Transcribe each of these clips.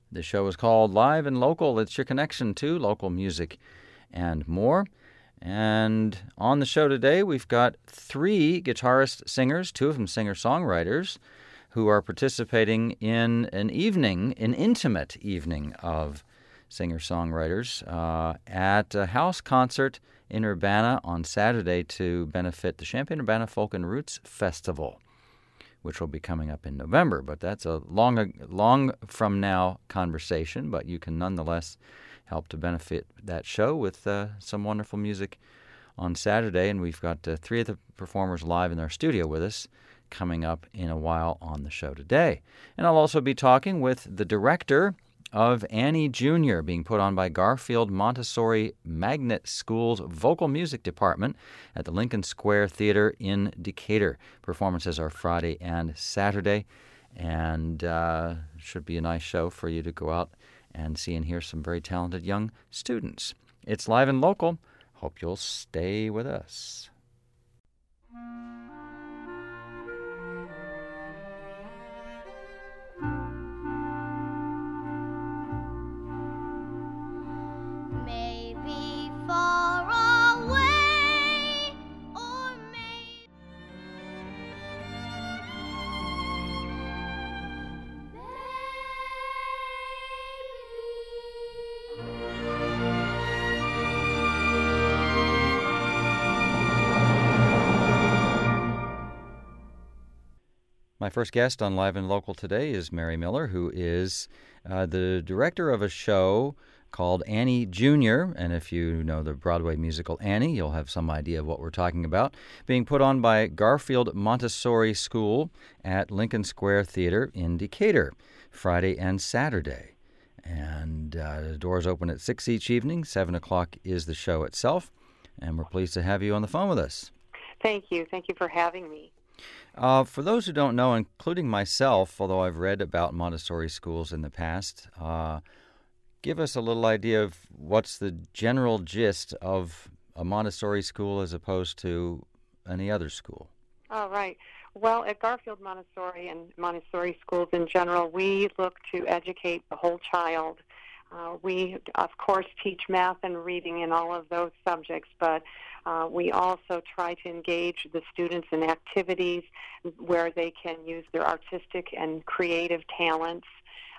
The show is called Live and Local. It's your connection to local music and more. And on the show today, we've got 3 guitarist singers, 2 of them singer-songwriters, who are participating in an intimate evening of singer-songwriters at a house concert in Urbana on Saturday to benefit the Champaign-Urbana Folk and Roots Festival, which will be coming up in November. But that's a long from now conversation, but you can nonetheless help to benefit that show with some wonderful music on Saturday. And we've got 3 of the performers live in our studio with us coming up in a while on the show today. And I'll also be talking with the director of Annie Jr., being put on by Garfield Montessori Magnet School's Vocal Music Department at the Lincoln Square Theater in Decatur. Performances are Friday and Saturday, and should be a nice show for you to go out and see and hear some very talented young students. It's Live and Local. Hope you'll stay with us. Maybe far away, or maybe My first guest on Live and Local today is Mary Miller, who is the director of a show called Annie Jr., and if you know the Broadway musical Annie, you'll have some idea of what we're talking about, being put on by Garfield Montessori School at Lincoln Square Theater in Decatur, Friday and Saturday. And the doors open at 6 each evening. 7 o'clock is the show itself, and we're pleased to have you on the phone with us. Thank you. Thank you for having me. For those who don't know, including myself, although I've read about Montessori schools in the past, give us a little idea of what's the general gist of a Montessori school as opposed to any other school. All right. Well, at Garfield Montessori and Montessori schools in general, we look to educate the whole child. We, of course, teach math and reading and all of those subjects, but we also try to engage the students in activities where they can use their artistic and creative talents.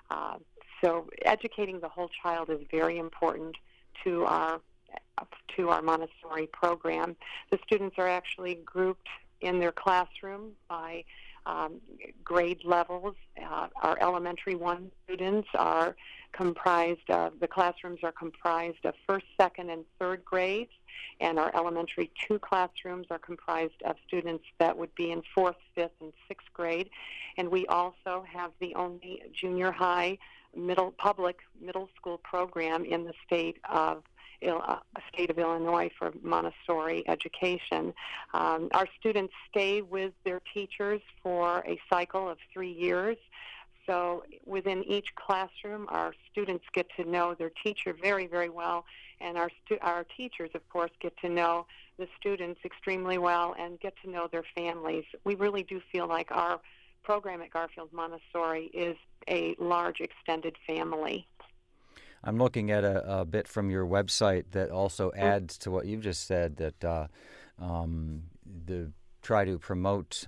So educating the whole child is very important to our Montessori program. The students are actually grouped in their classroom by grade levels. Our elementary 1 students are comprised of, the classrooms are comprised of 1st, 2nd, and 3rd grades, and our elementary 2 classrooms are comprised of students that would be in 4th, 5th, and 6th grade. And we also have the only junior high public middle school program in the state of Illinois for Montessori education. Our students stay with their teachers for a cycle of 3 years. So within each classroom, our students get to know their teacher very, very well, and our teachers, of course, get to know the students extremely well and get to know their families. We really do feel like our program at Garfield Montessori is a large extended family. I'm looking at a bit from your website that also adds to what you've just said, that try to promote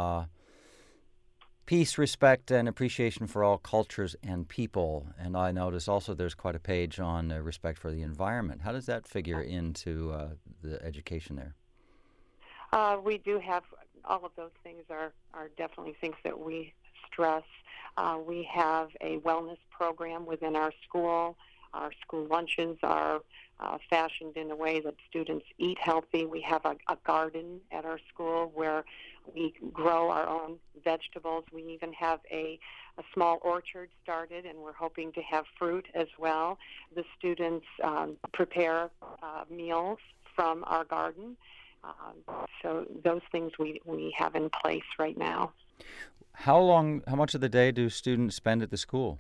peace, respect, and appreciation for all cultures and people. And I notice also there's quite a page on respect for the environment. How does that figure into the education there? We do have all of those things are definitely things that we stress. We have a wellness program within our school. Our school lunches are fashioned in a way that students eat healthy. We have a garden at our school where we grow our own vegetables. We even have a small orchard started, and we're hoping to have fruit as well. The students prepare meals from our garden. So those things we have in place right now. How much of the day do students spend at the school?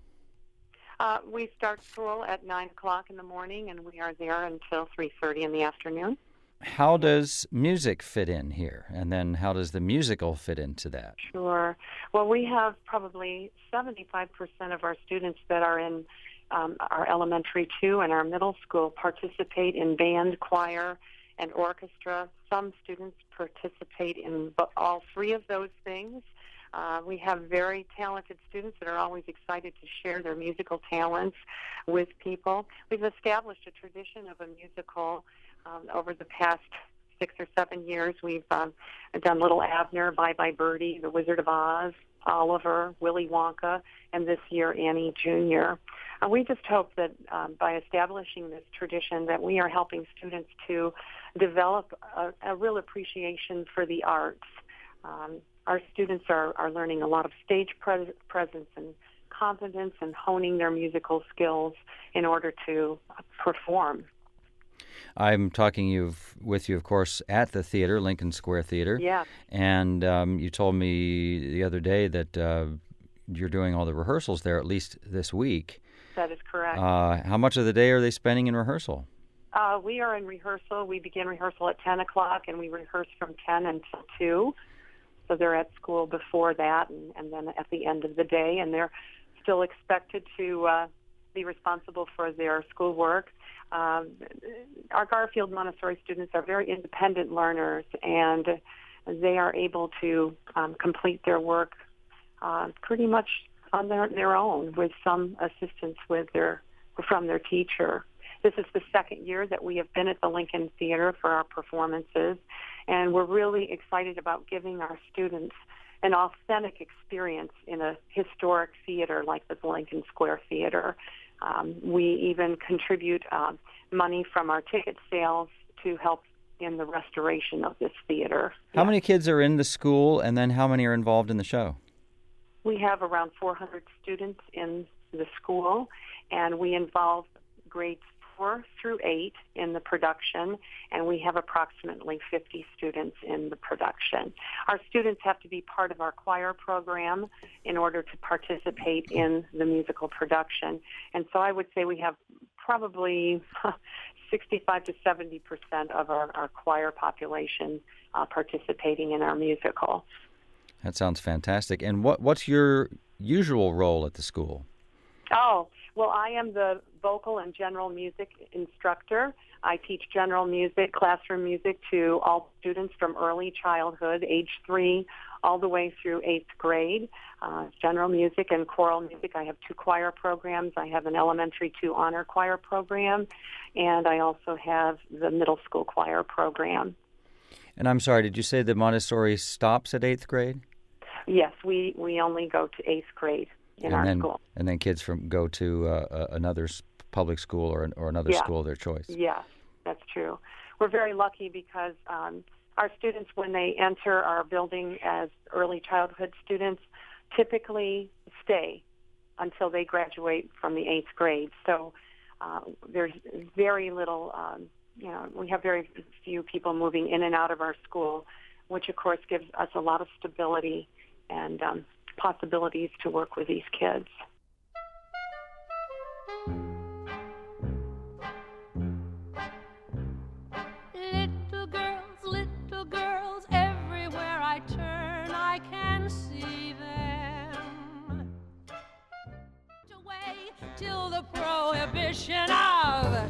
We start school at 9 o'clock in the morning, and we are there until 3:30 in the afternoon. how does music fit in here? And then how does the musical fit into that? Sure. Well, we have probably 75% of our students that are in our elementary two and our middle school participate in band, choir, and orchestra. Some students participate in all three of those things. We have very talented students that are always excited to share their musical talents with people. We've established a tradition of a musical over the past 6 or 7 years. We've done Little Abner, Bye Bye Birdie, The Wizard of Oz, Oliver, Willy Wonka, and this year Annie Jr. We just hope that by establishing this tradition that we are helping students to develop a real appreciation for the arts. Our students are learning a lot of stage presence and confidence and honing their musical skills in order to perform. I'm talking with you, of course, at the theater, Lincoln Square Theater. Yeah. And you told me the other day that you're doing all the rehearsals there, at least this week. That is correct. How much of the day are they spending in rehearsal? We are in rehearsal. We begin rehearsal at 10 o'clock, and we rehearse from 10 until 2. So they're at school before that and then at the end of the day, and they're still expected to be responsible for their schoolwork. Our Garfield Montessori students are very independent learners, and they are able to complete their work pretty much on their own with some assistance from their teacher. This is the second year that we have been at the Lincoln Theater for our performances, and we're really excited about giving our students an authentic experience in a historic theater like the Lincoln Square Theater. We even contribute money from our ticket sales to help in the restoration of this theater. How many kids are in the school, and then how many are involved in the show? We have around 400 students in the school, and we involve grades 4 through 8 in the production, and we have approximately 50 students in the production. Our students have to be part of our choir program in order to participate in the musical production. And so I would say we have probably 65 to 70% of our choir population participating in our musical. That sounds fantastic. And what's your usual role at the school? Oh, well, I am the vocal and general music instructor. I teach general music, classroom music to all students from early childhood, age 3, all the way through 8th grade. General music and choral music. I have 2 choir programs. I have an elementary 2 honor choir program, and I also have the middle school choir program. And I'm sorry, did you say the Montessori stops at 8th grade? Yes, we only go to 8th grade in our school. And then kids go to another public school or another school of their choice. Yes, that's true. We're very lucky because our students, when they enter our building as early childhood students, typically stay until they graduate from the 8th grade. So there's very little, we have very few people moving in and out of our school, which of course gives us a lot of stability and possibilities to work with these kids. Little girls, everywhere I turn, I can see them. Away till the prohibition of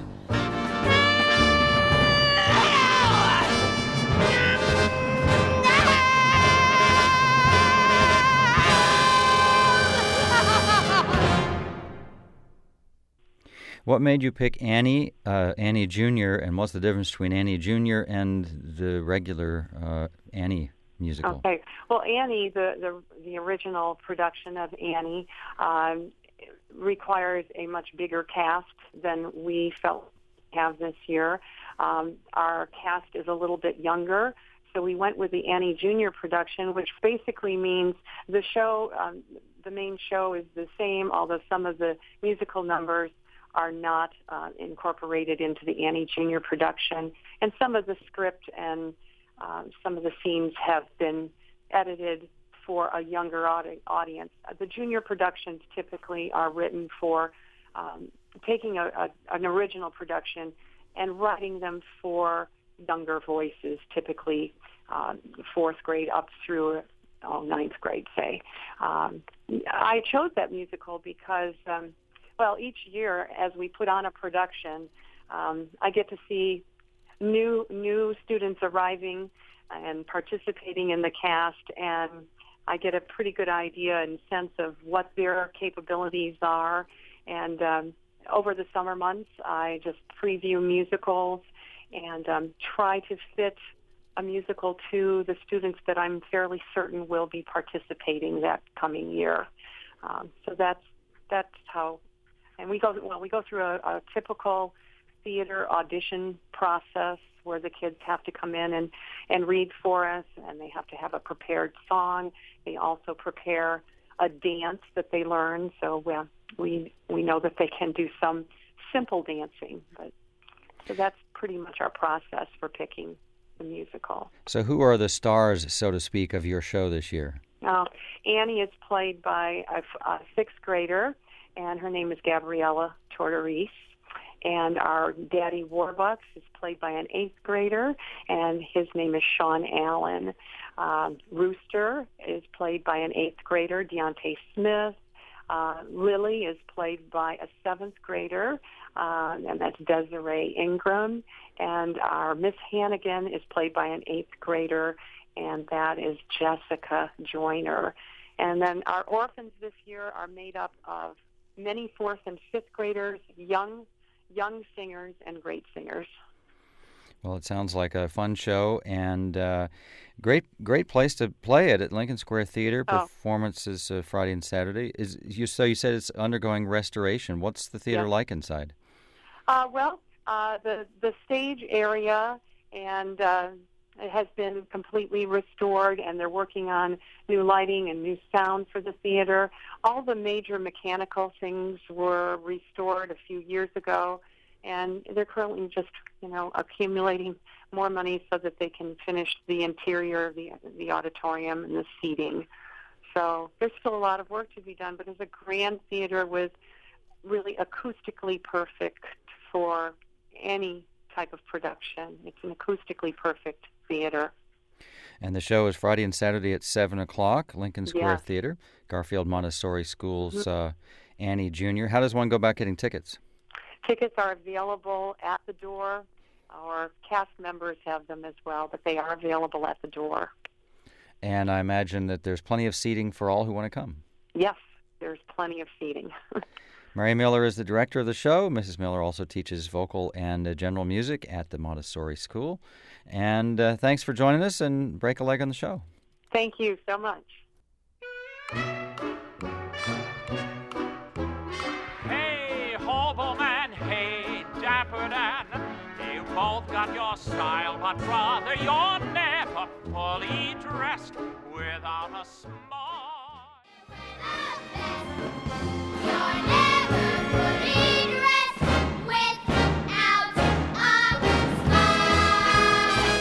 What made you pick Annie Jr., and what's the difference between Annie Jr. and the regular Annie musical? Okay. Well, Annie, the original production of Annie, requires a much bigger cast than we felt we have this year. Our cast is a little bit younger, so we went with the Annie Jr. production, which basically means the show, the main show is the same, although some of the musical numbers are not incorporated into the Annie Jr. production. And some of the script and some of the scenes have been edited for a younger audience. The junior productions typically are written for taking an original production and writing them for younger voices, typically fourth grade up through ninth grade, say. I chose that musical because, each year as we put on a production, I get to see new students arriving and participating in the cast, and I get a pretty good idea and sense of what their capabilities are. And over the summer months, I just preview musicals and try to fit a musical to the students that I'm fairly certain will be participating that coming year. So that's how, and we go through a typical theater audition process where the kids have to come in and read for us, and they have to have a prepared song. They also prepare a dance that they learn, so we know that they can do some simple dancing. So that's pretty much our process for picking the musical. So who are the stars, so to speak, of your show this year? Annie is played by a sixth grader, and her name is Gabriella Tortorice. And our Daddy Warbucks is played by an eighth grader, and his name is Sean Allen. Rooster is played by an eighth grader, Deontay Smith. Lily is played by a seventh grader, and that's Desiree Ingram. And our Miss Hannigan is played by an eighth grader, and that is Jessica Joyner. And then our orphans this year are made up of many fourth and fifth graders, young singers, and great singers. Well, it sounds like a fun show, and great place to play it at Lincoln Square Theater. Performances Friday and Saturday. So you said it's undergoing restoration. What's the theater like inside? The stage area and it has been completely restored, and they're working on new lighting and new sound for the theater. All the major mechanical things were restored a few years ago, and they're currently just, accumulating more money so that they can finish the interior of the auditorium and the seating. So there's still a lot of work to be done, but it's a grand theater with really acoustically perfect for any type of production. It's an acoustically perfect theater. And the show is Friday and Saturday at 7 o'clock, Lincoln Square Theater, Garfield Montessori School's Annie Jr. How does one go about getting tickets? Tickets are available at the door. Our cast members have them as well, but they are available at the door. And I imagine that there's plenty of seating for all who want to come. Yes, there's plenty of seating. Mary Miller is the director of the show. Mrs. Miller also teaches vocal and general music at the Montessori School. And thanks for joining us, and break a leg on the show. Thank you so much. Hey, hobo man, hey, dapper Dan, you both got your style, but brother, you're never fully dressed without a smile. You're never fully dressed without a smile.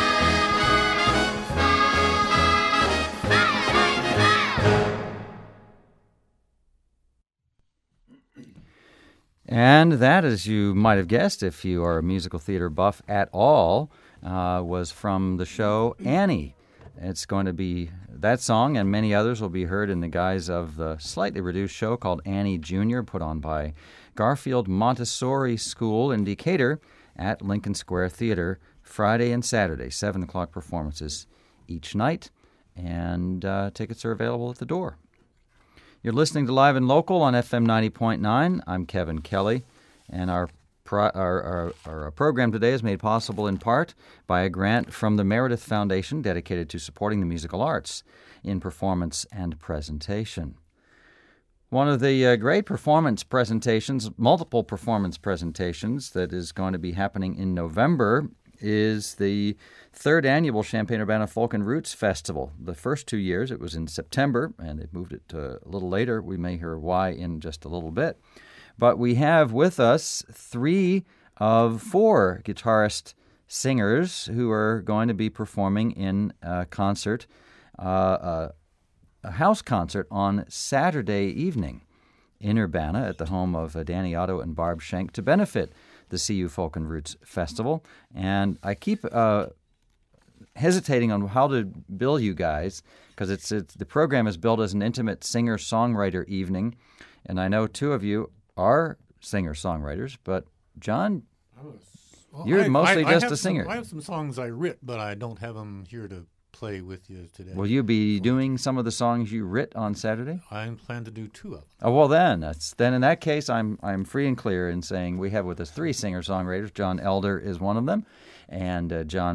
And that, as you might have guessed if you are a musical theater buff at all, was from the show Annie. It's going to be that song, and many others will be heard in the guise of the slightly reduced show called Annie Jr., put on by Garfield Montessori School in Decatur at Lincoln Square Theater, Friday and Saturday, 7 o'clock performances each night, and tickets are available at the door. You're listening to Live and Local on FM 90.9. I'm Kevin Kelly, and our program today is made possible in part by a grant from the Meredith Foundation dedicated to supporting the musical arts in performance and presentation. One of the great performance presentations, multiple performance presentations, that is going to be happening in November is the third annual Champaign-Urbana Folk and Roots Festival. The first 2 years, it was in September, and they've moved it to a little later. We may hear why in just a little bit. But we have with us 3 of 4 guitarist singers who are going to be performing in a concert, a house concert on Saturday evening. in Urbana at the home of Danny Otto and Barb Schenk to benefit the CU Folk and Roots Festival. And I keep hesitating on how to bill you guys because it's the program is billed as an intimate singer-songwriter evening. And I know two of you are singer-songwriters, but John, you're mostly just a singer. I have some songs I writ, but I don't have them here to play with you today. Will you be doing some of the songs you writ on Saturday? I plan to do 2 of them. Oh, well then in that case I'm free and clear in saying we have with us 3 singer-songwriters. John Elder is one of them, and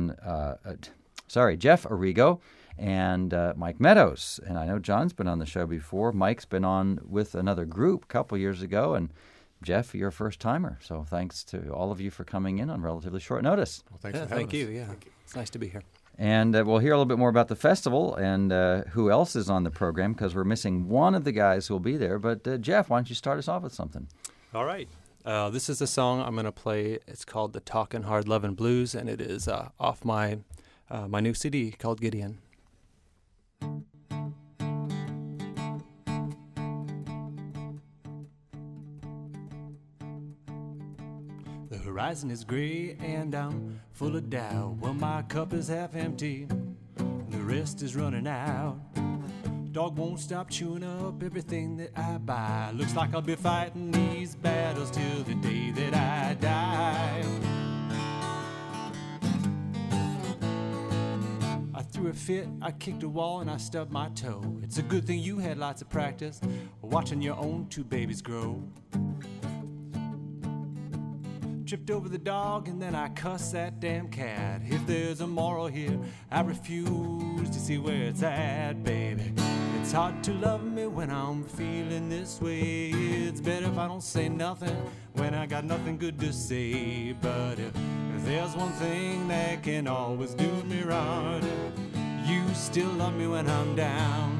Jeff Arrigo and Mike Meadows. And I know John's been on the show before. Mike's been on with another group a couple years ago, and Jeff, you're a first-timer. So thanks to all of you for coming in on relatively short notice. Well, thanks for having us. Thank you. Yeah, it's nice to be here. And we'll hear a little bit more about the festival and who else is on the program because we're missing one of the guys who will be there. But Jeff, why don't you start us off with something? All right. This is a song I'm going to play. It's called The Talkin' Hard Lovin' Blues, and it is off my new CD called Gideon. The horizon is gray and I'm full of doubt. Well, my cup is half empty, the rest is running out. Dog won't stop chewing up everything that I buy. Looks like I'll be fighting these battles till the day that I die. I threw a fit, I kicked a wall, and I stubbed my toe. It's a good thing you had lots of practice watching your own 2 babies grow. Tripped over the dog and then I cussed that damn cat. If there's a moral here, I refuse to see where it's at, baby. It's hard to love me when I'm feeling this way. It's better if I don't say nothing when I got nothing good to say. But if there's one thing that can always do me right, you still love me when I'm down.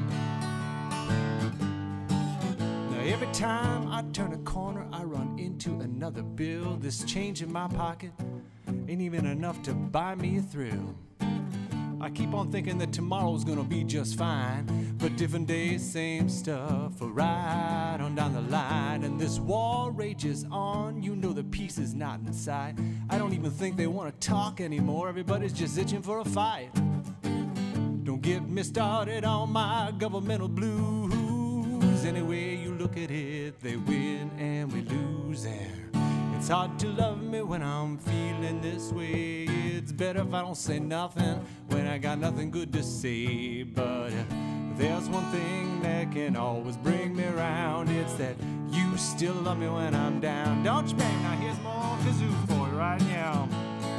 Every time I turn a corner, I run into another bill. This change in my pocket ain't even enough to buy me a thrill. I keep on thinking that tomorrow's gonna be just fine, but different days, same stuff, right on down the line. And this war rages on, you know the peace is not in sight. I don't even think they wanna talk anymore, everybody's just itching for a fight. Don't get me started on my governmental blues. Any way you look at it, they win and we lose. And it's hard to love me when I'm feeling this way. It's better if I don't say nothing when I got nothing good to say. But there's one thing that can always bring me around. It's that you still love me when I'm down. Don't you, baby? Now here's more kazoo for you right now.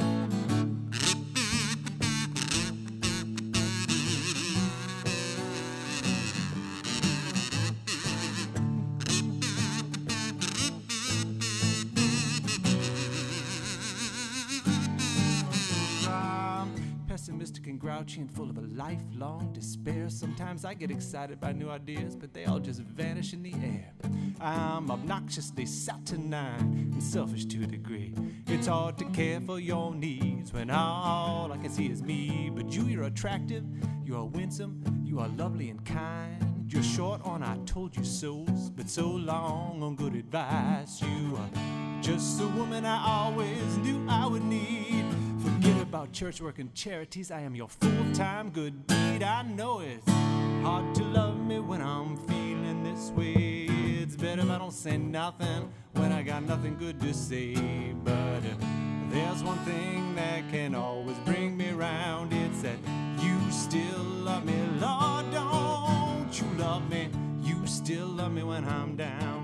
Pessimistic and grouchy and full of a lifelong despair. Sometimes I get excited by new ideas, but they all just vanish in the air. I'm obnoxiously saturnine and selfish to a degree. It's hard to care for your needs when all I can see is me. But you're attractive, you are winsome, you are lovely and kind. You're short on I told you so's, but so long on good advice. You are just the woman I always knew I would need. Forget about church work and charities, I am your full-time good deed. I know it's hard to love me when I'm feeling this way. It's better if I don't say nothing when I got nothing good to say. But there's one thing that can always bring me round. It's that you still love me. Lord, don't you love me? You still love me when I'm down.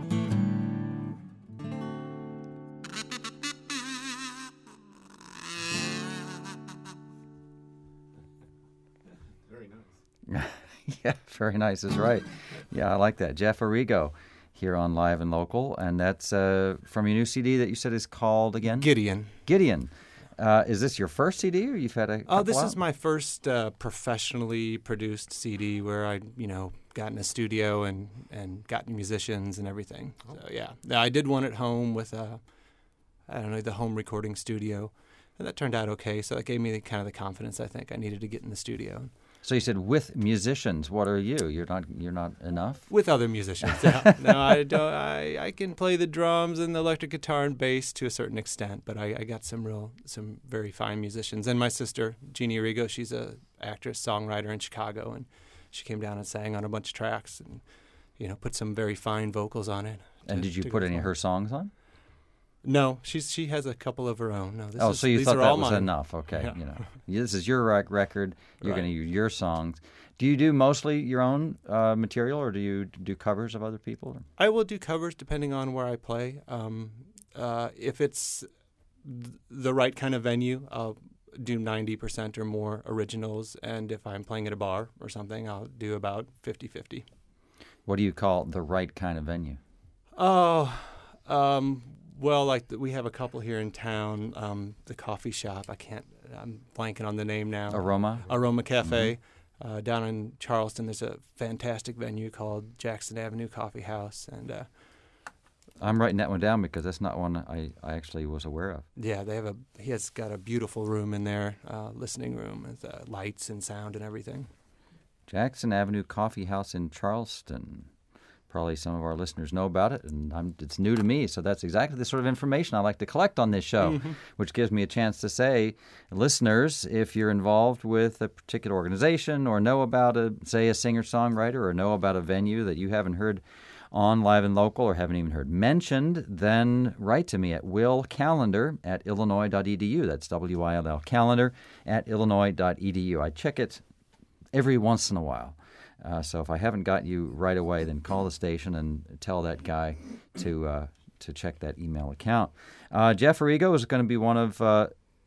Yeah, very nice is right. Yeah, I like that. Jeff Arrigo here on Live and Local, and that's from your new CD that you said is called again? Gideon. Gideon. Is this your first CD, or you've had a couple this out? is my first professionally produced CD where I, got in a studio and got musicians and everything. Oh. So, yeah. I did one at home with, the home recording studio, and that turned out okay. So that gave me the confidence I think I needed to get in the studio. So you said with musicians. What are you? You're not enough? With other musicians. Yeah. No, I don't. I can play the drums and the electric guitar and bass to a certain extent, but I got some very fine musicians. And my sister Jeannie Arrigo, she's a actress, songwriter in Chicago, and she came down and sang on a bunch of tracks, and put some very fine vocals on it. And did you put any of her songs on? No, she has a couple of her own. No, so you thought that was mine. enough? Okay, Yeah. This is your record. You're Right. going to use your songs. Do you do mostly your own material, or do you do covers of other people? I will do covers depending on where I play. If it's the right kind of venue, I'll do 90% or more originals, and if I'm playing at a bar or something, I'll do about 50-50. What do you call the right kind of venue? Oh, well, we have a couple here in town. The coffee shop. I'm blanking on the name now. Aroma Cafe. Down in Charleston, there's a fantastic venue called Jackson Avenue Coffee House, and I'm writing that one down because that's not one I actually was aware of. yeah, he has got a beautiful room in there, listening room with lights and sound and everything. Jackson Avenue Coffee House in Charleston. Probably some of our listeners know about it, and it's new to me, so that's exactly the sort of information I like to collect on this show, which gives me a chance to say, listeners, if you're involved with a particular organization or know about, a singer-songwriter or know about a venue that you haven't heard on Live and Local or haven't even heard mentioned, then write to me at willcallender@illinois.edu. That's WILL, calendar@illinois.edu. I check it every once in a while. So if I haven't got you right away, then call the station and tell that guy to check that email account. Jeff Arrigo is going to be one of four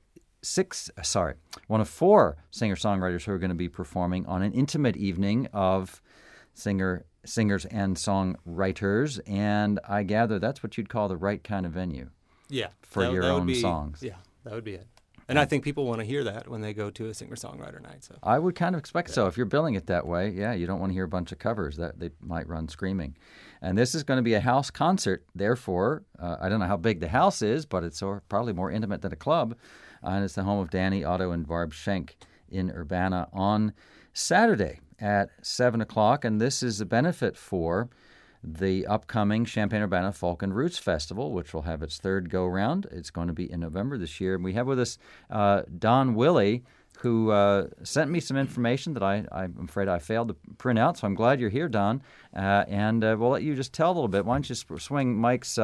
singer-songwriters who are going to be performing on an intimate evening of singers and songwriters, and I gather that's what you'd call the right kind of venue. Yeah, for your that would own be, songs. Yeah, that would be it. And I think people want to hear that when they go to a singer-songwriter night. So I would kind of expect so. If you're billing it that way, yeah, you don't want to hear a bunch of covers. That they might run screaming. And this is going to be a house concert. Therefore, I don't know how big the house is, but it's probably more intimate than a club. And it's the home of Danny Otto and Barb Schenk in Urbana on Saturday at 7 o'clock. And this is a benefit for the upcoming Champaign-Urbana Folk and Roots Festival, which will have its third go-round. It's going to be in November this year. And we have with us Don Willey, who sent me some information that I'm afraid I failed to print out. So I'm glad you're here, Don. And we'll let you just tell a little bit. Why don't you swing Mike's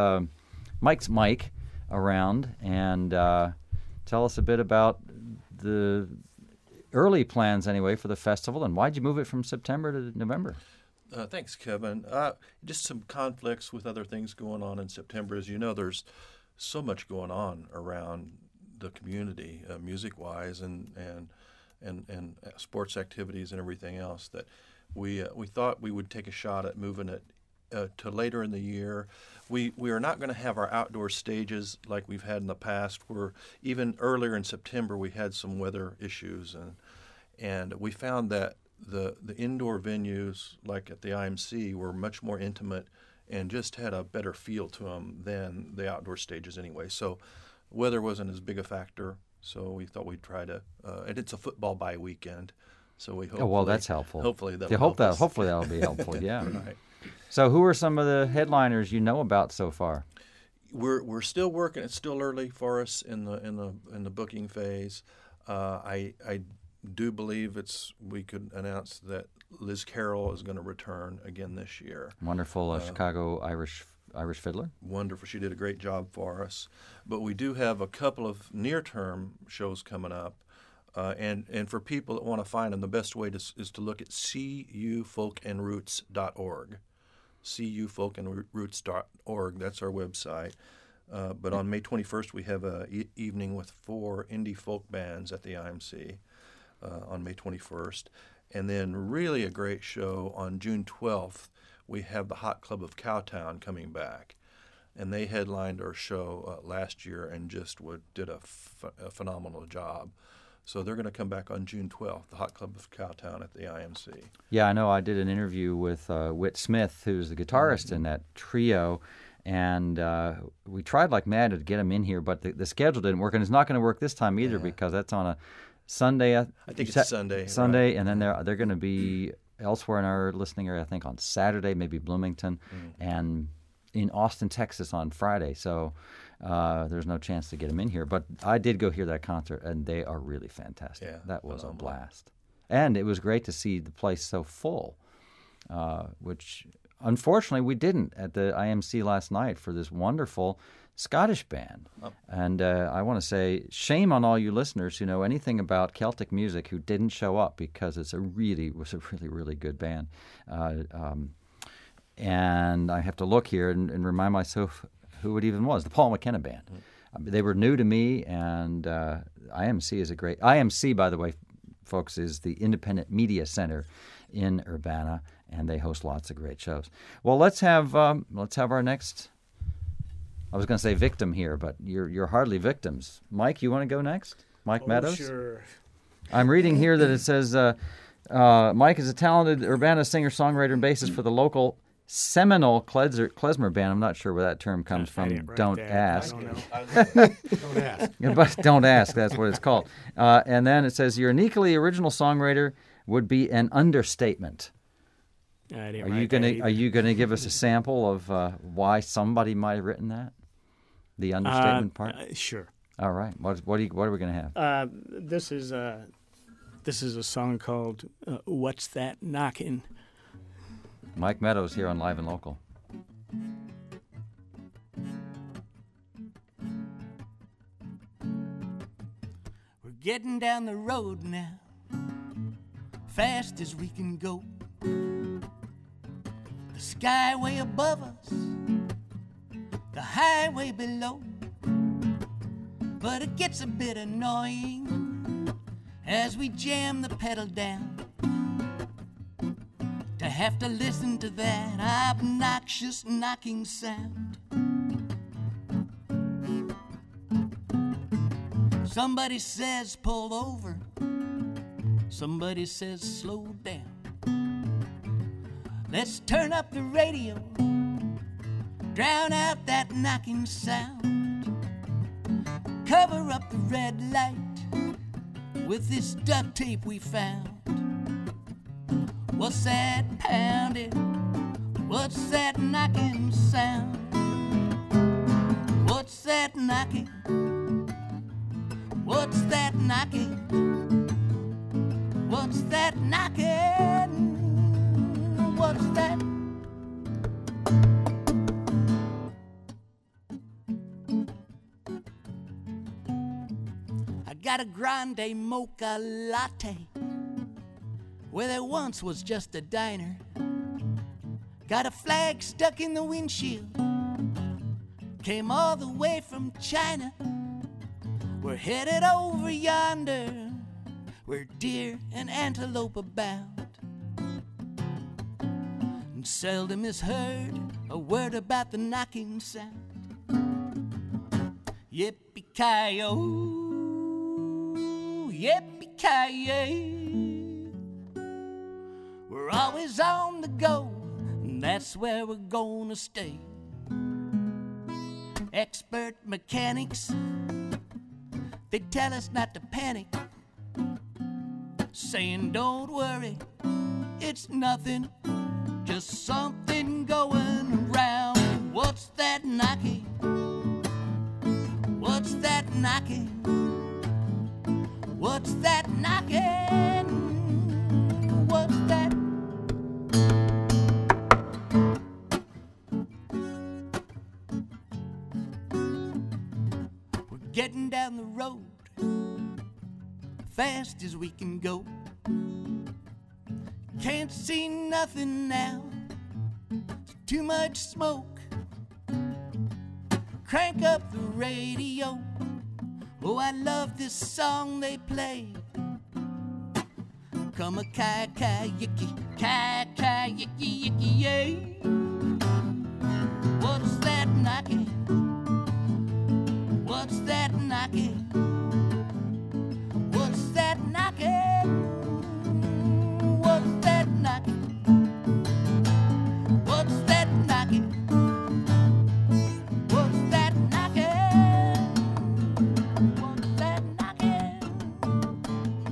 mic around and tell us a bit about the early plans, anyway, for the festival, and why'd you move it from September to November? Thanks, Kevin. Just some conflicts with other things going on in September. As you know, there's so much going on around the community, music-wise, and sports activities and everything else, that we thought we would take a shot at moving it to later in the year. We are not going to have our outdoor stages like we've had in the past. Where even earlier in September we had some weather issues, and we found that the indoor venues, like at the IMC, were much more intimate and just had a better feel to them than the outdoor stages anyway. So weather wasn't as big a factor, so we thought we'd try to and it's a football bye weekend, so we hope. Oh, well, that's helpful. Hopefully that hopefully that'll be helpful. Yeah. Right. So who are some of the headliners you know about so far? We're still working. It's still early for us in the booking phase. I do believe we could announce that Liz Carroll is going to return again this year. Wonderful Chicago Irish fiddler. Wonderful. She did a great job for us. But we do have a couple of near-term shows coming up. And for people that want to find them, the best way is to look at cufolkandroots.org. cufolkandroots.org. That's our website. But on May 21st, we have an evening with 4 indie folk bands at the IMC on May 21st. And then really a great show on June 12th. We have the Hot Club of Cowtown coming back. And they headlined our show last year and just did a phenomenal job. So they're going to come back on June 12th, the Hot Club of Cowtown at the IMC. Yeah, I know. I did an interview with Whit Smith, who's the guitarist in that trio, and we tried like mad to get him in here, but the schedule didn't work, and it's not going to work this time either because that's on a Sunday. I think it's Sunday. Sunday, right. and then they're going to be elsewhere in our listening area. I think on Saturday, maybe Bloomington, and in Austin, Texas on Friday. So there's no chance to get them in here. But I did go hear that concert, and they are really fantastic. Yeah, that was phenomenal. a blast, and it was great to see the place so full, which unfortunately we didn't at the IMC last night for this wonderful Scottish band. And I want to say shame on all you listeners who know anything about Celtic music who didn't show up, because it was a really good band. And I have to look here and remind myself who it even was, the Paul McKenna Band. They were new to me, and IMC is a great... IMC, by the way, folks, is the Independent Media Center in Urbana, and they host lots of great shows. Well, let's have our next... I was going to say victim here, but you're hardly victims. Mike, you want to go next? Mike Meadows? Sure. I'm reading here that it says Mike is a talented Urbana singer-songwriter and bassist for the local Seminole klezmer band. I'm not sure where that term comes I from. didn't write Don't that. ask. I don't know. Don't ask. But don't ask. That's what it's called. And then it says your uniquely original songwriter would be an understatement. I didn't Are you write gonna that either. Are you gonna give us a sample of why somebody might have written that? The understatement part. Sure. All right. What are we gonna have? This is a song called "What's That Knockin'." Mike Meadows here on Live and Local. We're getting down the road now, fast as we can go. The skyway above us, the highway below. But it gets a bit annoying as we jam the pedal down, to have to listen to that obnoxious knocking sound. Somebody says pull over, somebody says slow down. Let's turn up the radio, drown out that knocking sound. Cover up the red light with this duct tape we found. What's that pounding? What's that knocking sound? What's that knocking? What's that knocking? What's that knocking? What's that? I got a grande mocha latte where there once was just a diner. Got a flag stuck in the windshield, came all the way from China. We're headed over yonder where deer and antelope abound, and seldom is heard a word about the knocking sound. Yippee-ki-yo, yippee-ki-yay. We're always on the go, and that's where we're gonna stay. Expert mechanics, they tell us not to panic, saying don't worry, it's nothing, just something going around. What's that knocking? What's that knocking? What's that knocking? What's that? We're getting down the road fast as we can go. Can't see nothing now, it's too much smoke. Crank up the radio, oh I love this song they play. Come a ki-ki-yicky, ki-ki-yicky, yicky, yay. What's that knocking? What's that knocking? What's that knocking? What's that knocking? What's that knocking? What's that knocking? What's that knocking?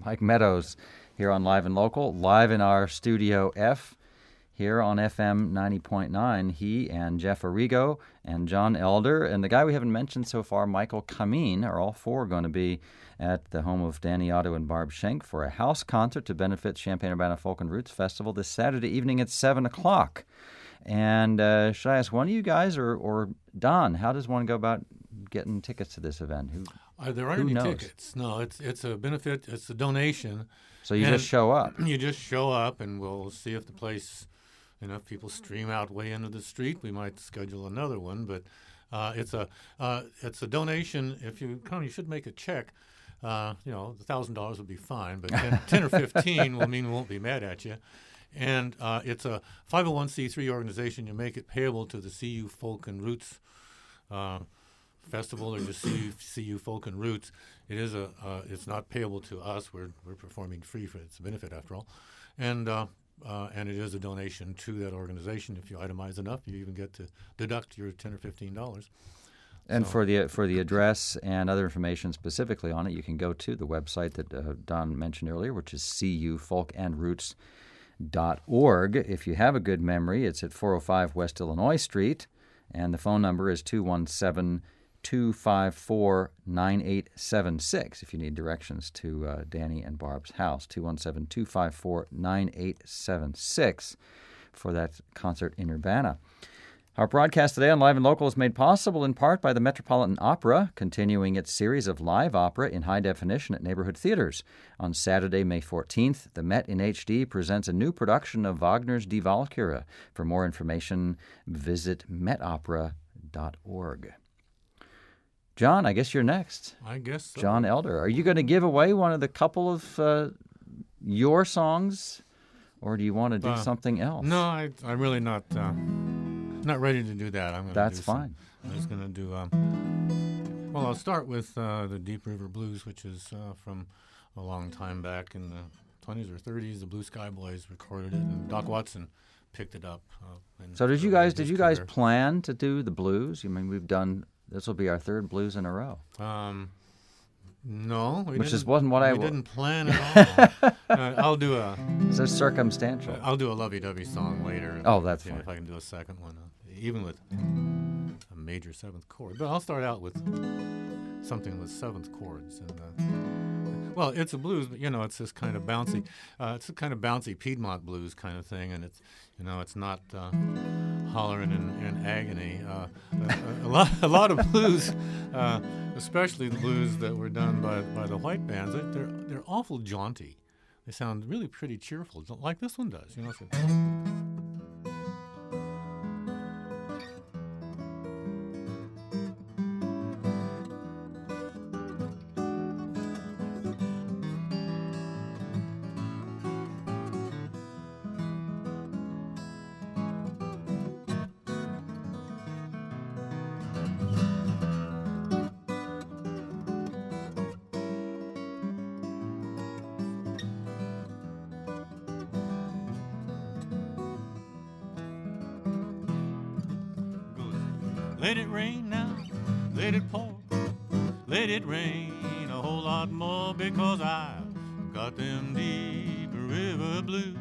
Mike Meadows here on Live and Local, live in our Studio F here on FM 90.9. He and Jeff Arrigo and John Elder and the guy we haven't mentioned so far, Michael Kameen, are all four going to be at the home of Danny Otto and Barb Schenk for a house concert to benefit Champaign-Urbana Folk and Roots Festival this Saturday evening at 7 o'clock. And should I ask one of you guys or Don, how does one go about getting tickets to this event? There aren't who any knows? tickets. No, it's a benefit. It's a donation. So you And just show up. You just show up, and we'll see if the place, if people stream out way into the street, we might schedule another one. But it's a donation. If you come, you should make a check. The $1,000 would be fine, but 10 or 15 will mean we won't be mad at you. And it's a 501c3 organization. You make it payable to the CU Folk and Roots Festival, or just CU Folk and Roots. It is it's not payable to us. We're performing free for it's a benefit after all, and it is a donation to that organization. If you itemize enough, you even get to deduct your $10 or $15. And for the address and other information specifically on it, you can go to the website that Don mentioned earlier, which is cufolkandroots.org. If you have a good memory, it's at 405 West Illinois Street, and the phone number is 217-254-9876 if you need directions to Danny and Barb's house, 217-254-9876 for that concert in Urbana. Our broadcast today on Live and Local is made possible in part by the Metropolitan Opera, continuing its series of live opera in high definition at neighborhood theaters. On Saturday, May 14th, the Met in HD presents a new production of Wagner's Die Walküre. For more information, visit metopera.org. John, I guess you're next. I guess so. John Elder. Are you going to give away one of the couple of your songs, or do you want to do something else? No, I'm really not ready to do that. That's fine. I'm just going to do. I'll start with the Deep River Blues, which is from a long time back in the 20s or 30s. The Blue Sky Boys recorded it, and Doc Watson picked it up. So did you guys plan to do the blues? I mean, we've done. This will be our third blues in a row. No, we didn't plan at all. I'll do a. It's a circumstantial. I'll do a lovey-dovey song later. Oh, that's fine. If I can do a second one, even with a major seventh chord. But I'll start out with something with seventh chords. And it's a blues, but it's this kind of bouncy. It's a kind of bouncy Piedmont blues kind of thing, and it's not hollering in agony. A lot of blues, especially the blues that were done by the white bands, they're awful jaunty. They sound really pretty cheerful, like this one does. Let it rain now, let it pour, let it rain a whole lot more, because I've got them deep river blues.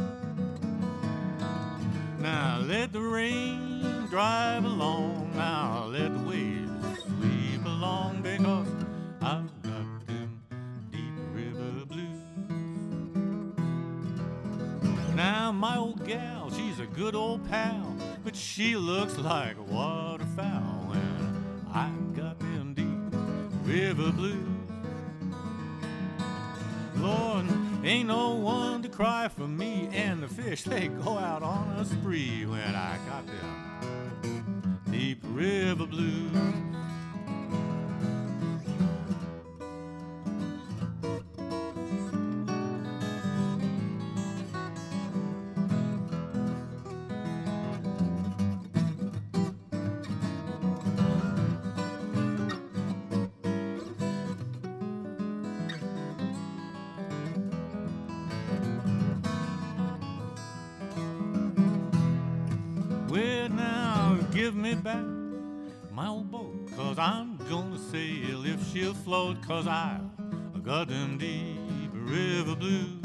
Now let the rain drive along, now let the waves sweep along, because I've got them deep river blues. Now my old gal, she's a good old pal, but she looks like a waterfowl, and I got them deep river blues. Lord, ain't no one to cry for me, and the fish, they go out on a spree when I got them deep river blues. Well, now give me back my old boat, 'cause I'm gonna sail if she'll float, 'cause I got them deep river blues.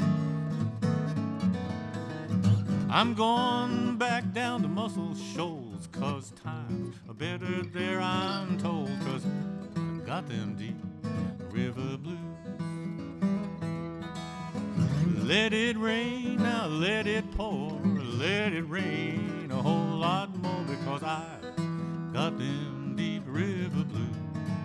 I'm going back down to Muscle Shoals, 'cause times are better there, I'm told, 'cause I got them deep river blues. Let it rain, now let it pour, let it rain a whole lot more, because I've got them deep river blues.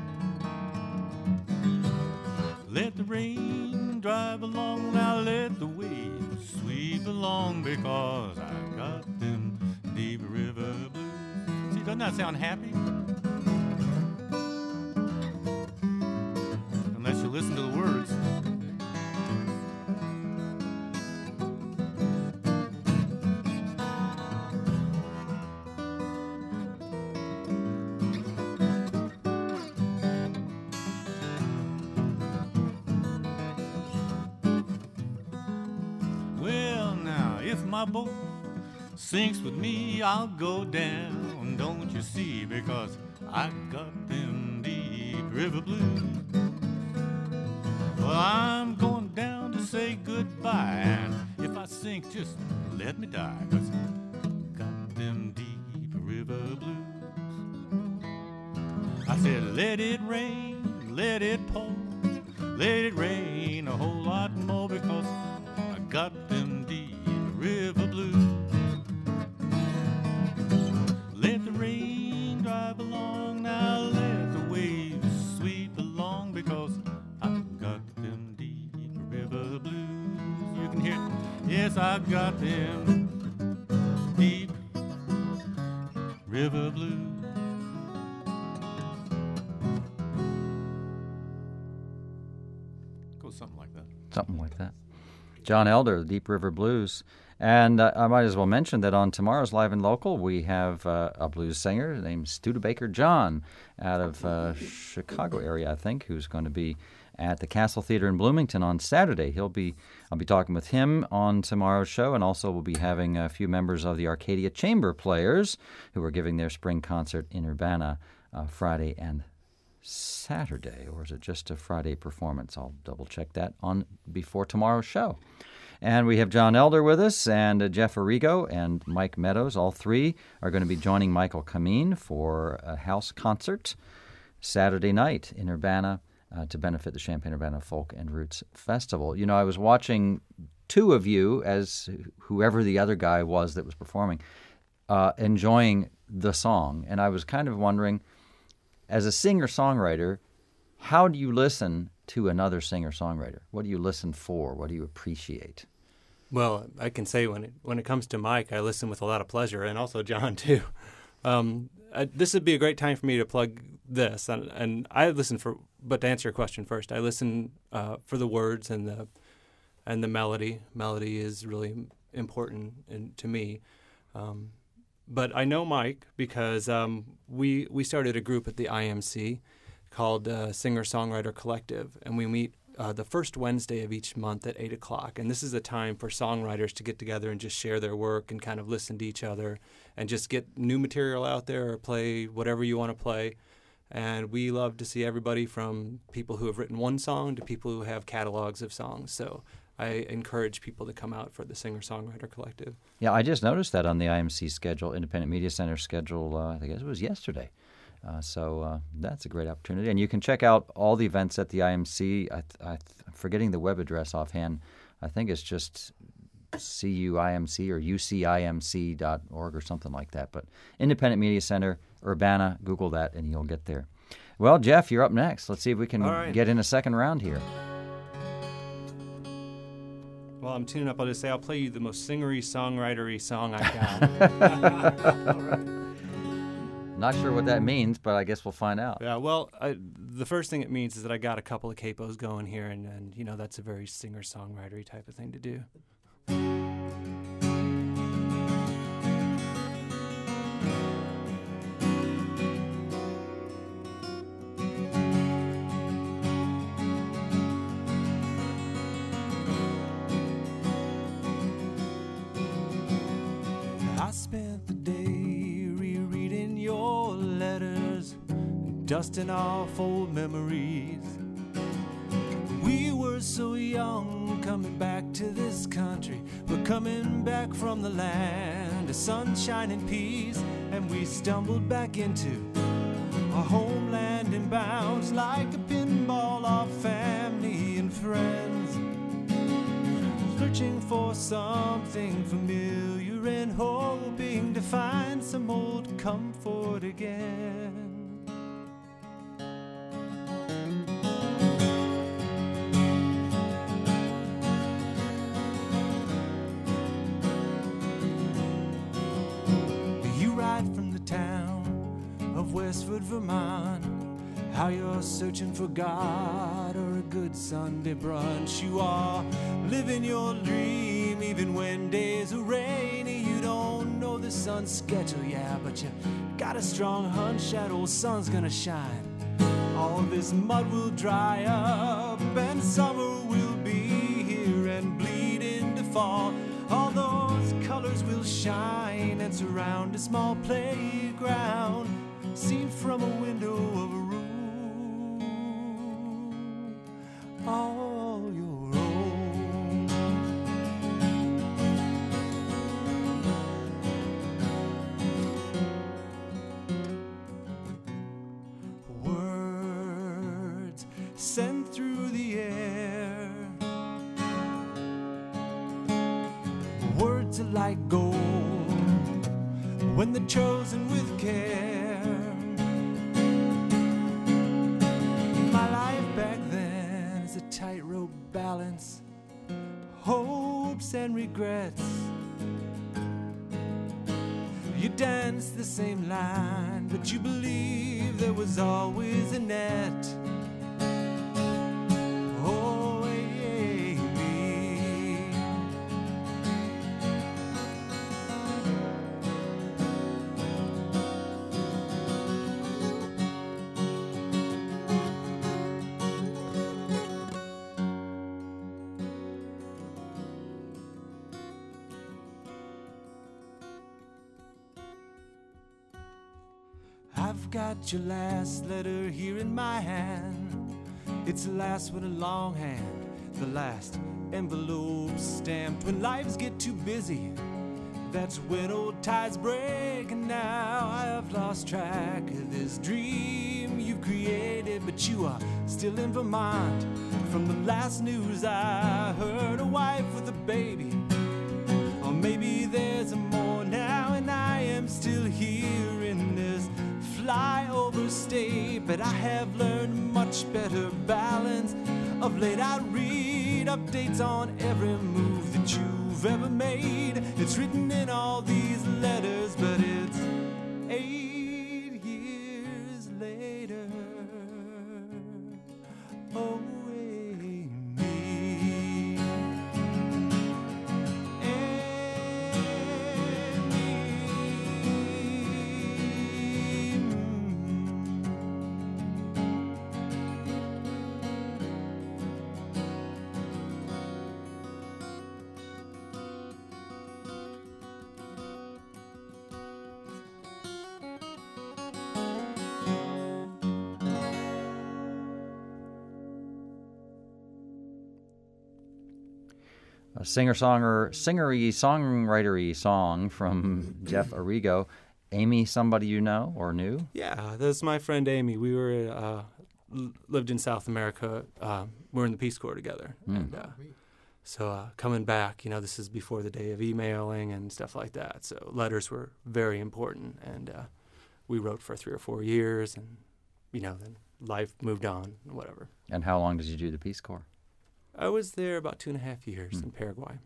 Let the rain drive along, now let the waves sweep along, because I got them deep river blues. See, doesn't that sound happy? Unless you listen to the words. My boat sinks with me, I'll go down, don't you see, because I got them deep river blues. Well, I'm going down to say goodbye, and if I sink, just let me die, 'cause I got them deep river blues. I said, let it rain, let it pour, let it rain a whole lot more, because I got them deep river blues. Let the rain drive along, now let the waves sweep along, because I've got them deep river blues. You can hear it. Yes, I've got them deep river blues. Goes something like that. Something like that. John Elder, Deep River Blues. And I might as well mention that on tomorrow's Live and Local, we have a blues singer named Studebaker John out of Chicago area, I think, who's going to be at the Castle Theater in Bloomington on Saturday. I'll be talking with him on tomorrow's show, and also we'll be having a few members of the Arcadia Chamber Players who are giving their spring concert in Urbana Friday and Saturday, or is it just a Friday performance? I'll double-check that on before tomorrow's show. And we have John Elder with us, and Jeff Arrigo and Mike Meadows. All three are going to be joining Michael Kameen for a house concert Saturday night in Urbana to benefit the Champaign-Urbana Folk and Roots Festival. You know, I was watching two of you, as whoever the other guy was that was performing, enjoying the song. And I was kind of wondering, as a singer-songwriter, how do you listen to another singer-songwriter? What do you listen for? What do you appreciate? Well, I can say when it comes to Mike, I listen with a lot of pleasure, and also John, too. This would be a great time for me to plug this, and I listen for, but to answer your question first, I listen for the words and the melody. Melody is really important to me. But I know Mike because we started a group at the IMC called Singer-Songwriter Collective, and we meet the first Wednesday of each month at 8 o'clock. And this is a time for songwriters to get together and just share their work and kind of listen to each other and just get new material out there or play whatever you want to play. And we love to see everybody from people who have written one song to people who have catalogs of songs. So I encourage people to come out for the Singer-Songwriter Collective. Yeah, I just noticed that on the IMC schedule, Independent Media Center schedule, I think it was yesterday. So that's a great opportunity. And you can check out all the events at the IMC. I'm forgetting the web address offhand. I think it's just CUIMC or UCIMC.org or something like that. But Independent Media Center, Urbana, Google that, and you'll get there. Well, Jeff, you're up next. Let's see if we can get in a second round here. While I'm tuning up, I'll just say I'll play you the most singery, songwritery song I got. All right. Not sure what that means, but I guess we'll find out. Yeah, well, the first thing it means is that I got a couple of capos going here, and you know, that's a very singer-songwritery type of thing to do. I spent the day rereading your letters, dusting off old memories. We were so young, coming back to this country. We're coming back from the land of sunshine and peace, and we stumbled back into our homeland and bounds like a pinball of family and friends, searching for something familiar and hoping to find some old comfort again. You ride from the town of Westford, Vermont, how you're searching for God or a good Sunday brunch. You are living your dream even when days are rainy. You don't know the sun's schedule, yeah, but you got a strong hunch that old sun's gonna shine. All this mud will dry up and summer will be here and bleed into fall. All those colors will shine and surround a small playground seen from a window of a room all your own. Words sent through the air, words are like gold when they're chosen with care. My life back then is a tightrope balance, hopes and regrets. You dance the same line, but you believe there was always a net. Oh, Amy. I've got your last letter here in my hand. It's the last with a long hand, the last envelope stamped. When lives get too busy, that's when old ties break. And now I have lost track of this dream you created, but you are still in Vermont. From the last news I heard, a wife with a baby, or maybe there's more now, and I am still here in this flyover state. But I have learned much better balance of late. I read updates on every move that you've ever made. It's written in all these letters, but it's 8 years later. Oh, Amy. A singer-songwritery song from Jeff Arrigo. Amy, somebody you know or knew? Yeah, that's my friend Amy. We were lived in South America. We're in the Peace Corps together. And so coming back, you know, this is before the day of emailing and stuff like that. So letters were very important. And we wrote for 3 or 4 years. And, you know, then life moved on, whatever. And how long did you do the Peace Corps? I was there about 2.5 years in Paraguay.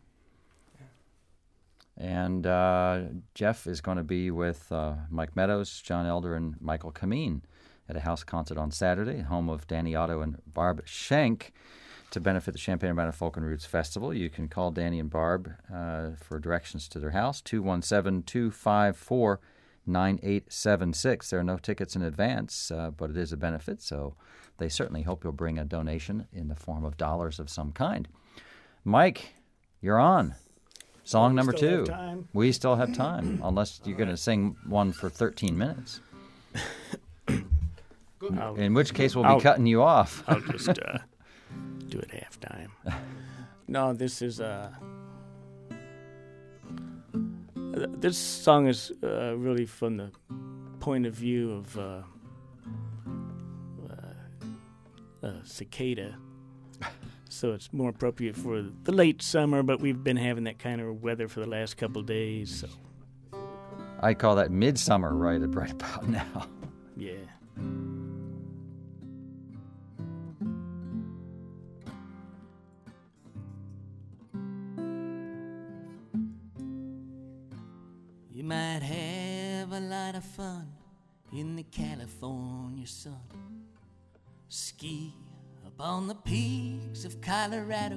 And Jeff is going to be with Mike Meadows, John Elder, and Michael Kameen at a house concert on Saturday, home of Danny Otto and Barb Schenk, to benefit the Champaign-Urbana Folk and Roots Festival. You can call Danny and Barb for directions to their house, 217-254-9876. There are no tickets in advance, but it is a benefit, so they certainly hope you'll bring a donation in the form of dollars of some kind. Mike, you're on. Song number 2. We still have time, unless you're going to sing one for 13 minutes. In which case, we'll be cutting you off. I'll just do at halftime. No, this is this song is really from the point of view of cicada. So it's more appropriate for the late summer, but we've been having that kind of weather for the last couple of days. So I call that midsummer right about now. yeah. You might have a lot of fun in the California sun. Ski up on the peaks of Colorado.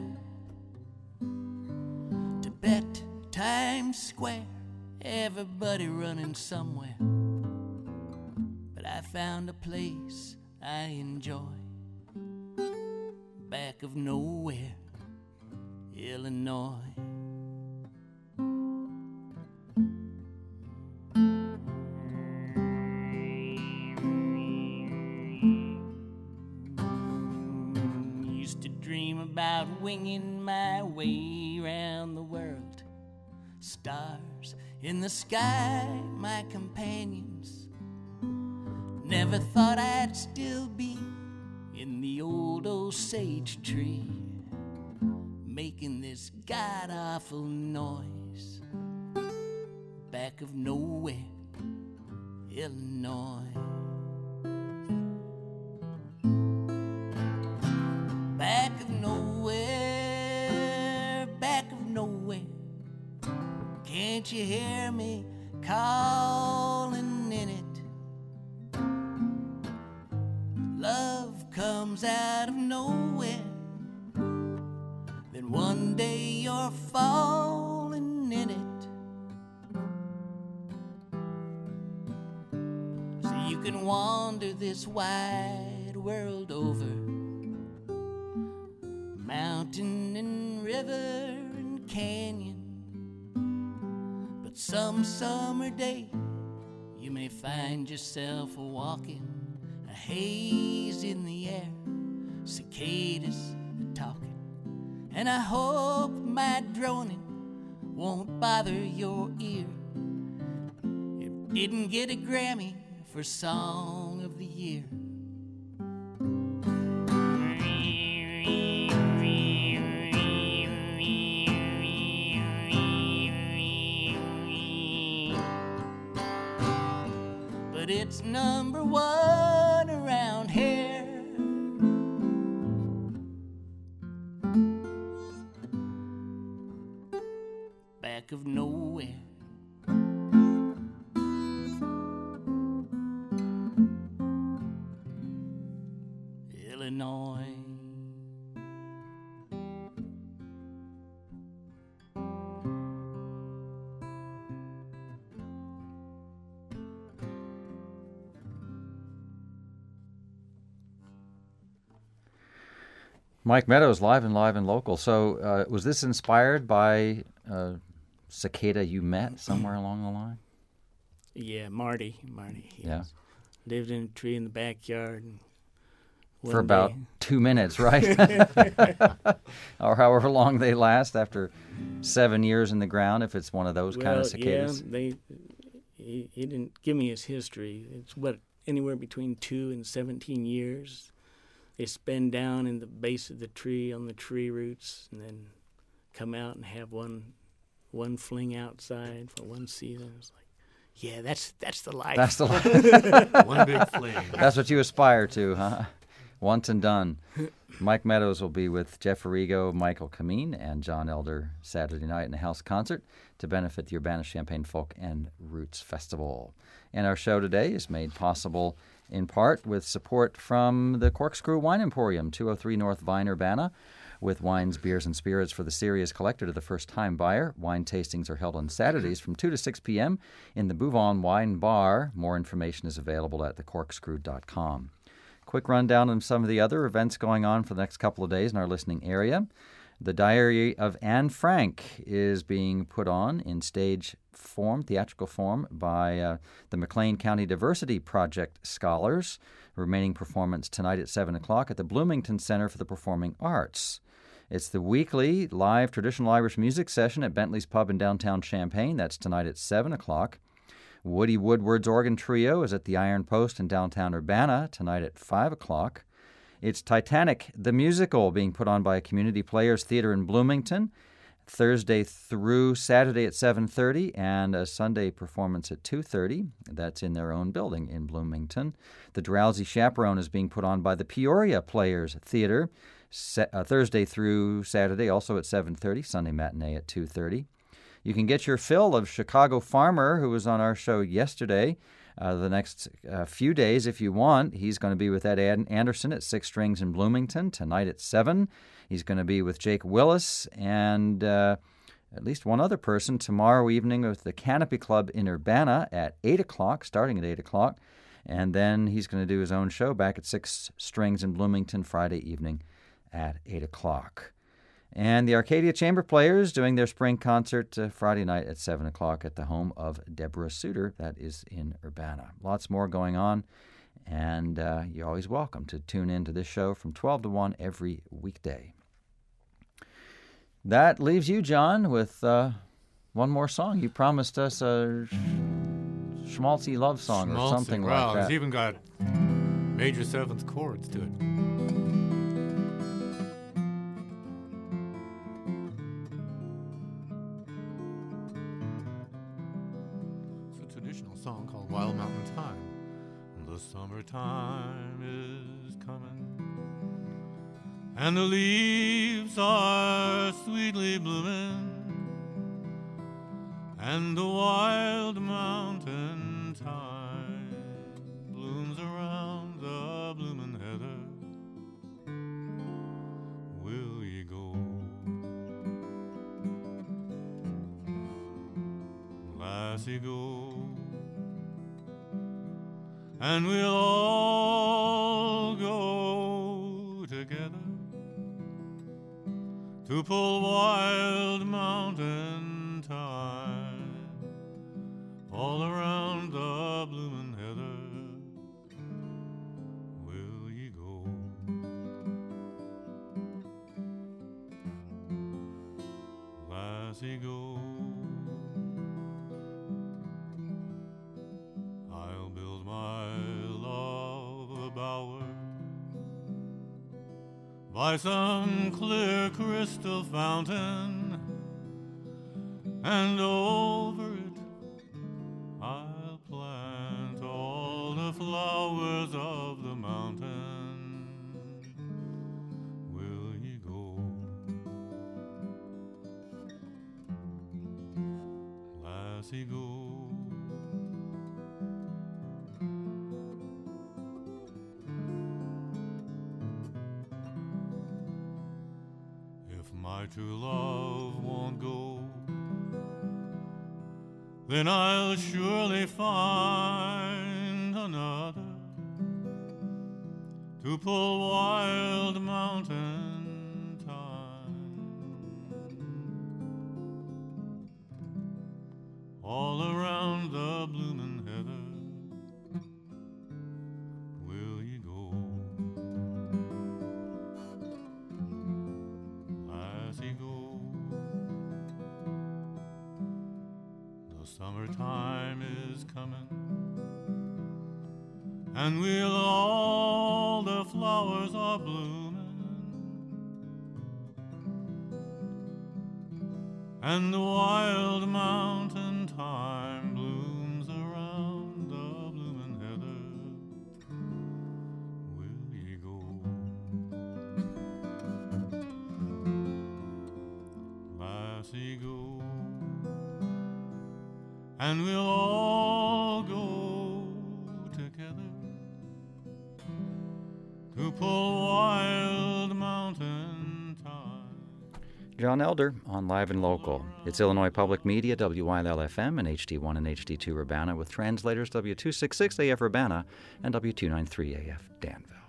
Tibet, Times Square, everybody running somewhere. But I found a place I enjoy. Back of nowhere, Illinois. Used to dream about winging my way around the world. Stars in the sky, my companions. Never thought I'd still be in the old Osage tree, making this god-awful noise. Back of nowhere, Illinois. Back of nowhere, back of nowhere. Can't you hear me calling in it? Love comes out of nowhere. Then one day you're falling in it. So you can wander this wide world over, mountain and river and canyon. But some summer day you may find yourself walking, a haze in the air, cicadas talking. And I hope my droning won't bother your ear. It didn't get a Grammy for Song of the Year. But it's number one around here. Back of nowhere. Illinois. Mike Meadows, live and local. So was this inspired by cicada you met somewhere along the line? Yeah, Marty. Yeah. Lived in a tree in the backyard. And for about 2 minutes, right? Or however long they last after 7 years in the ground, if it's one of those kind of cicadas. Yeah, he didn't give me his history. It's anywhere between 2 and 17 years. They spend down in the base of the tree on the tree roots, and then come out and have one fling outside for one season. It's like, yeah, that's the life. That's the life. One big fling. That's what you aspire to, huh? Once and done. Mike Meadows will be with Jeff Arrigo, Michael Kameen, and John Elder Saturday night in the house concert to benefit the Urbana-Champaign Folk and Roots Festival. And our show today is made possible in part with support from the Corkscrew Wine Emporium, 203 North Vine, Urbana, with wines, beers, and spirits for the serious collector to the first-time buyer. Wine tastings are held on Saturdays from 2 to 6 p.m. in the Bouvon Wine Bar. More information is available at thecorkscrew.com. Quick rundown on some of the other events going on for the next couple of days in our listening area. The Diary of Anne Frank is being put on in stage form, theatrical form, by the McLean County Diversity Project scholars. Remaining performance tonight at 7 o'clock at the Bloomington Center for the Performing Arts. It's the weekly live traditional Irish music session at Bentley's Pub in downtown Champaign. That's tonight at 7 o'clock. Woody Woodward's Organ Trio is at the Iron Post in downtown Urbana tonight at 5 o'clock. It's Titanic, the musical, being put on by Community Players Theater in Bloomington, Thursday through Saturday at 7:30, and a Sunday performance at 2:30. That's in their own building in Bloomington. The Drowsy Chaperone is being put on by the Peoria Players Theater, Thursday through Saturday, also at 7:30, Sunday matinee at 2:30. You can get your fill of Chicago Farmer, who was on our show yesterday, the next few days if you want. He's going to be with Ed Anderson at Six Strings in Bloomington tonight at 7. He's going to be with Jake Willis and at least one other person tomorrow evening with the Canopy Club in Urbana at 8 o'clock, starting at 8 o'clock. And then he's going to do his own show back at Six Strings in Bloomington Friday evening at 8 o'clock. And the Arcadia Chamber Players doing their spring concert Friday night at 7 o'clock at the home of Deborah Suter. That is in Urbana. Lots more going on, and you're always welcome to tune in to this show from 12 to 1 every weekday. That leaves you, John, with one more song. You promised us a schmaltzy love song or something like that. It's even got major seventh chords to it. Song called Wild Mountain Time. The summertime is coming, and the leaves are sweetly blooming, and the wild mountain thyme blooms around the bloomin' heather. Will ye go, lassie, go? And we'll all go together to pull Wild Mountain Thyme all around the bloomin' heather. Will ye go? Lassie, go. By some clear crystal fountain, and over it I'll plant all the flowers of the mountain. Will ye go, lassie, go? My true love won't go, then I'll surely find another to pull Wild Mountain Thyme all around the bloomin' heather. Will ye go, lassie, go? The summertime is coming, and we'll all the flowers are blooming, and the wild mountain thyme blooms around the bloomin' heather. Will ye go, lassie, go? And we'll all go together to pull Wild Mountain Thyme. John Elder on Live and Local. It's Illinois Public Media, WYLL-FM and HD1 and HD2 Urbana, with translators W266 AF Urbana and W293 AF Danville.